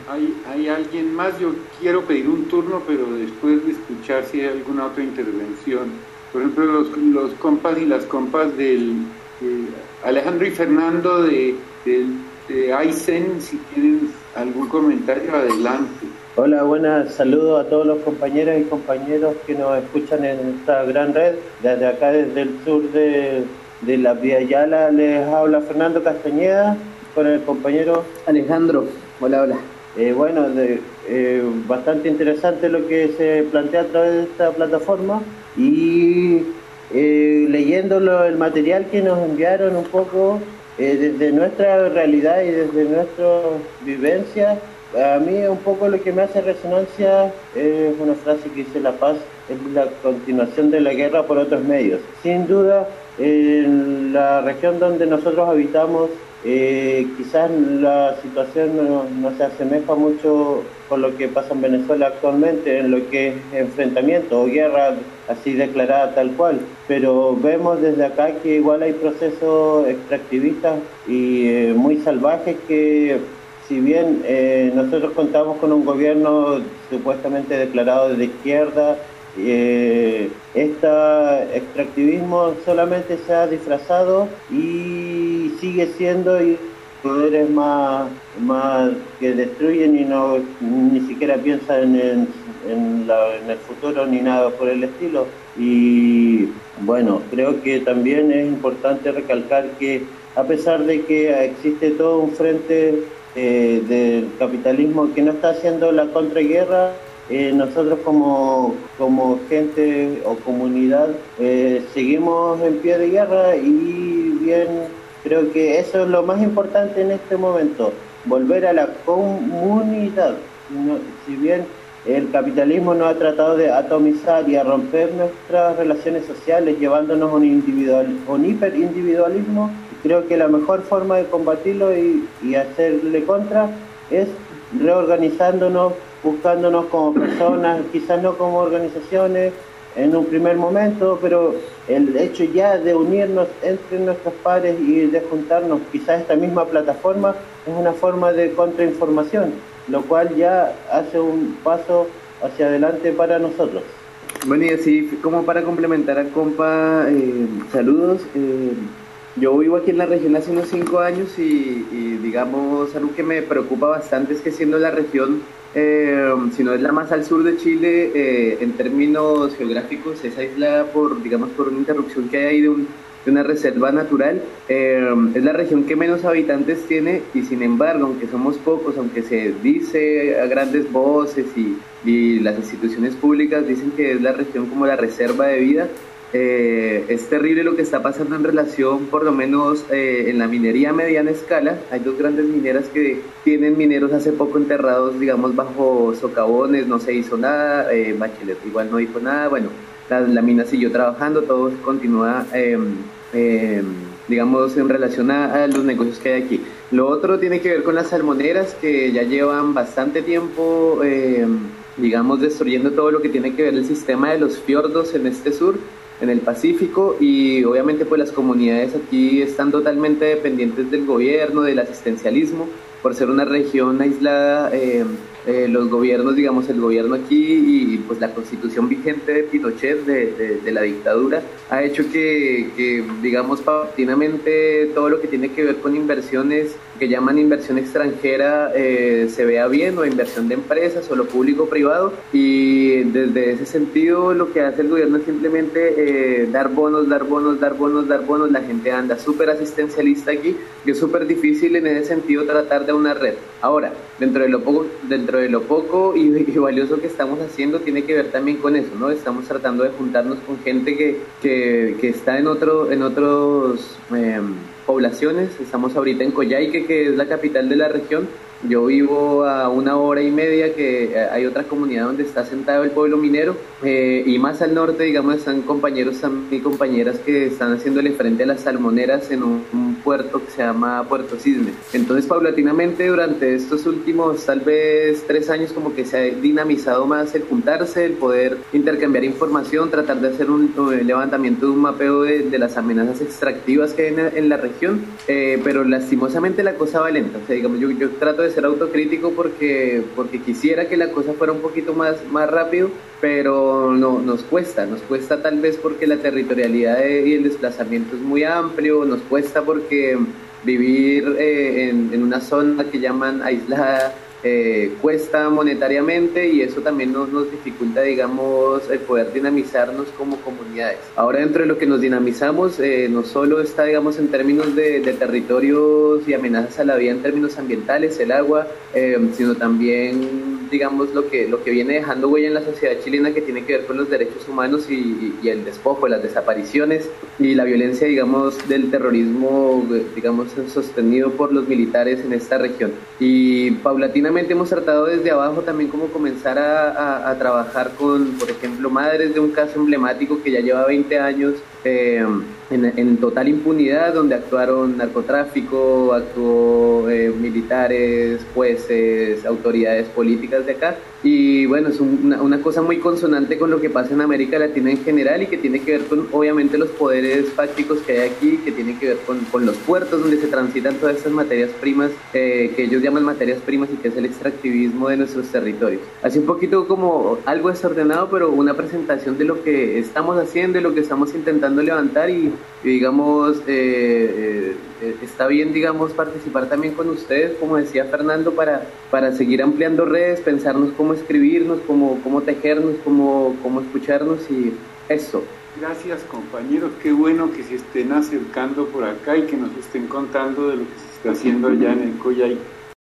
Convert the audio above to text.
¿Hay alguien más? Yo quiero pedir un turno, pero después de escuchar si hay alguna otra intervención. Por ejemplo, los compas y las compas de Alejandro y Fernando de Aizen, si tienen algún comentario, adelante. Hola, buenas, saludos a todos los compañeros y compañeros que nos escuchan en esta gran red. Desde acá, desde el sur de la Vía Yala, les habla Fernando Castañeda con el compañero Alejandro, hola, hola. Bueno, bastante interesante lo que se plantea a través de esta plataforma y leyéndolo el material que nos enviaron un poco desde nuestra realidad y desde nuestra vivencia, a mí un poco lo que me hace resonancia es una frase que dice: la paz es la continuación de la guerra por otros medios. Sin duda, en la región donde nosotros habitamos, quizás la situación no se asemeja mucho con lo que pasa en Venezuela actualmente, en lo que es enfrentamiento o guerra así declarada tal cual, pero vemos desde acá que igual hay procesos extractivistas y muy salvajes que, si bien nosotros contamos con un gobierno supuestamente declarado de izquierda, este extractivismo solamente se ha disfrazado y sigue siendo y poderes más que destruyen y no ni siquiera piensan en el futuro ni nada por el estilo. Y bueno, creo que también es importante recalcar que, a pesar de que existe todo un frente del capitalismo que no está haciendo la contraguerra, nosotros como gente o comunidad seguimos en pie de guerra y bien, creo que eso es lo más importante en este momento, volver a la comunidad. Si bien el capitalismo nos ha tratado de atomizar y a romper nuestras relaciones sociales, llevándonos a un hiperindividualismo, creo que la mejor forma de combatirlo y hacerle contra es reorganizándonos, buscándonos como personas, quizás no como organizaciones en un primer momento, pero el hecho ya de unirnos entre nuestros pares y de juntarnos, quizás esta misma plataforma es una forma de contrainformación, lo cual ya hace un paso hacia adelante para nosotros. Bueno, y así como para complementar al compa, saludos. Yo vivo aquí en la región hace unos 5 años y digamos, algo que me preocupa bastante es que, siendo la región, si no es la más al sur de Chile, en términos geográficos, es aislada digamos, por una interrupción que hay ahí de una reserva natural. Es la región que menos habitantes tiene y, sin embargo, aunque somos pocos, aunque se dice a grandes voces y las instituciones públicas dicen que es la región como la reserva de vida, es terrible lo que está pasando en relación, por lo menos en la minería a mediana escala. Hay dos grandes mineras que tienen mineros hace poco enterrados, digamos, bajo socavones, no se hizo nada, Bachelet igual no dijo nada, bueno, la mina siguió trabajando, todo continúa, digamos, en relación a los negocios que hay aquí. Lo otro tiene que ver con las salmoneras, que ya llevan bastante tiempo, digamos, destruyendo todo lo que tiene que ver el sistema de los fiordos en este sur, en el Pacífico, y obviamente pues las comunidades aquí están totalmente dependientes del gobierno, del asistencialismo, por ser una región aislada. Los gobiernos, digamos, el gobierno aquí y pues la constitución vigente de Pinochet, de la dictadura, ha hecho que, digamos, paulatinamente todo lo que tiene que ver con inversiones que llaman inversión extranjera se vea bien, o inversión de empresas o lo público-privado, y desde ese sentido lo que hace el gobierno es simplemente dar bonos, dar bonos, dar bonos, dar bonos. La gente anda súper asistencialista aquí y es súper difícil en ese sentido tratar de una red. Ahora, dentro de lo poco y valioso que estamos haciendo, tiene que ver también con eso, ¿no? Estamos tratando de juntarnos con gente que está en otros poblaciones. Estamos ahorita en Coyhaique, que es la capital de la región. Yo vivo a 1 hora y media, que hay otra comunidad donde está asentado el pueblo minero, y más al norte, digamos, están compañeros y compañeras que están haciéndole frente a las salmoneras en un puerto que se llama Puerto Cisne. Entonces, paulatinamente, durante estos últimos tal vez 3 años, como que se ha dinamizado más el juntarse, el poder intercambiar información, tratar de hacer un levantamiento de un mapeo de las amenazas extractivas que hay en la región, pero lastimosamente la cosa va lenta. O sea, digamos, yo trato de ser autocrítico porque quisiera que la cosa fuera un poquito más rápido, pero no, nos cuesta tal vez porque la territorialidad y el desplazamiento es muy amplio, nos cuesta porque vivir en una zona que llaman aislada cuesta monetariamente, y eso también nos dificulta, digamos, el poder dinamizarnos como comunidades. Ahora, dentro de lo que nos dinamizamos, no solo está, digamos, en términos de territorios y amenazas a la vida en términos ambientales, el agua, sino también, digamos, lo que viene dejando huella en la sociedad chilena, que tiene que ver con los derechos humanos y el despojo, las desapariciones y la violencia, digamos, del terrorismo, digamos, sostenido por los militares en esta región. Y paulatinamente hemos tratado desde abajo también como comenzar a trabajar con, por ejemplo, madres de un caso emblemático que ya lleva 20 años en total impunidad, donde actuaron narcotráfico, actuó militares, jueces, autoridades políticas de acá. Y bueno, es una cosa muy consonante con lo que pasa en América Latina en general, y que tiene que ver con, obviamente, los poderes fácticos que hay aquí, que tiene que ver con los puertos donde se transitan todas estas materias primas, que ellos llaman materias primas, y que es el extractivismo de nuestros territorios. Así un poquito como algo desordenado, pero una presentación de lo que estamos haciendo, de lo que estamos intentando levantar, y digamos, está bien, digamos, participar también con ustedes, como decía Fernando, para seguir ampliando redes, pensarnos cómo escribirnos, cómo tejernos, cómo escucharnos, y eso. Gracias, compañeros, qué bueno que se estén acercando por acá y que nos estén contando de lo que se está haciendo allá en el Collay.